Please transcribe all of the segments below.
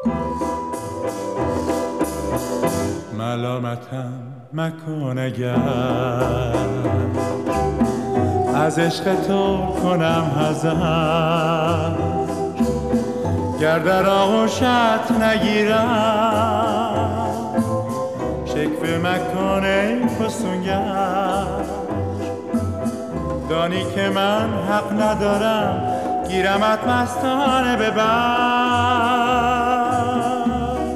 ملامتم مکن اگر از عشق تو کنم حذر، گر در آغوشت نگیرم شکوه مکن ای فسونگر. دانی که من حق ندارم گیرمت مستانه به بر.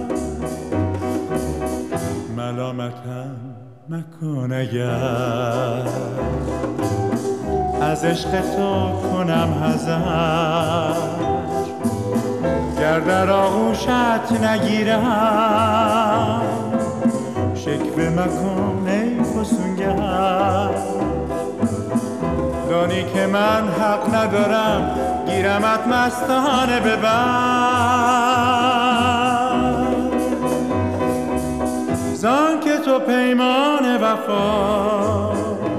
ملامتم مکن اگر از عشق تو کنم حذر، گر در آغوشت نگیرم شکوه مکن ای فسونگر. دانی که من حق ندارم گیرمت مستانه به بر. زان که تو پیمان وفا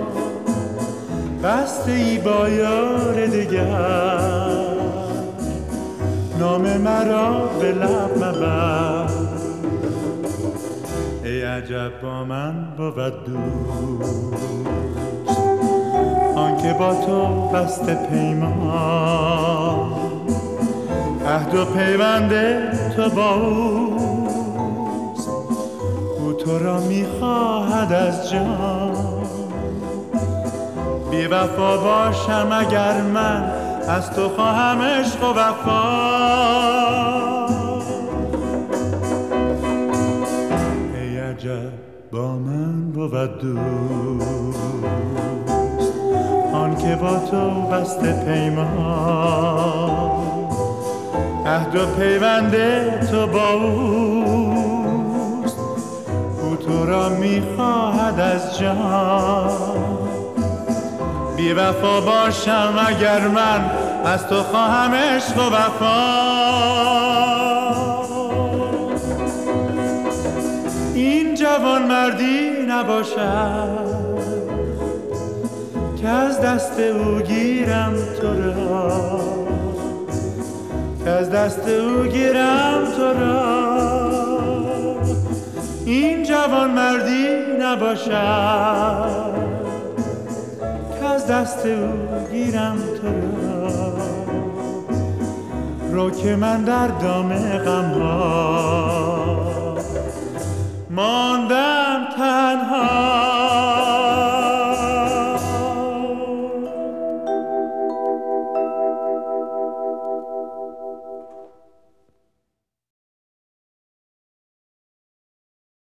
بسته ای با یار دگر، نام مرا به لب مبر. ای عجب با من بود دوست آنکه با تو بسته پیمان، عهد و پیوند تو با اوست، او تو را میخواهد از جان. بی وفا باشم اگر من از تو خواهم عشق و وفا. ای عجب با من بود دوست آن که با تو بسته پیمان، عهد و پیوند تو با اوست، او تو را میخواهد از جان. بی وفا باشم اگر من از تو خواهم عشق و وفا. این جوان مردی نباشد که از دست او گیرم تو را، که از دست او گیرم تو را. این جوان مردی نباشد که از دست او گیرم تو را. رو که من در دام غم‌ها ماندم تنها.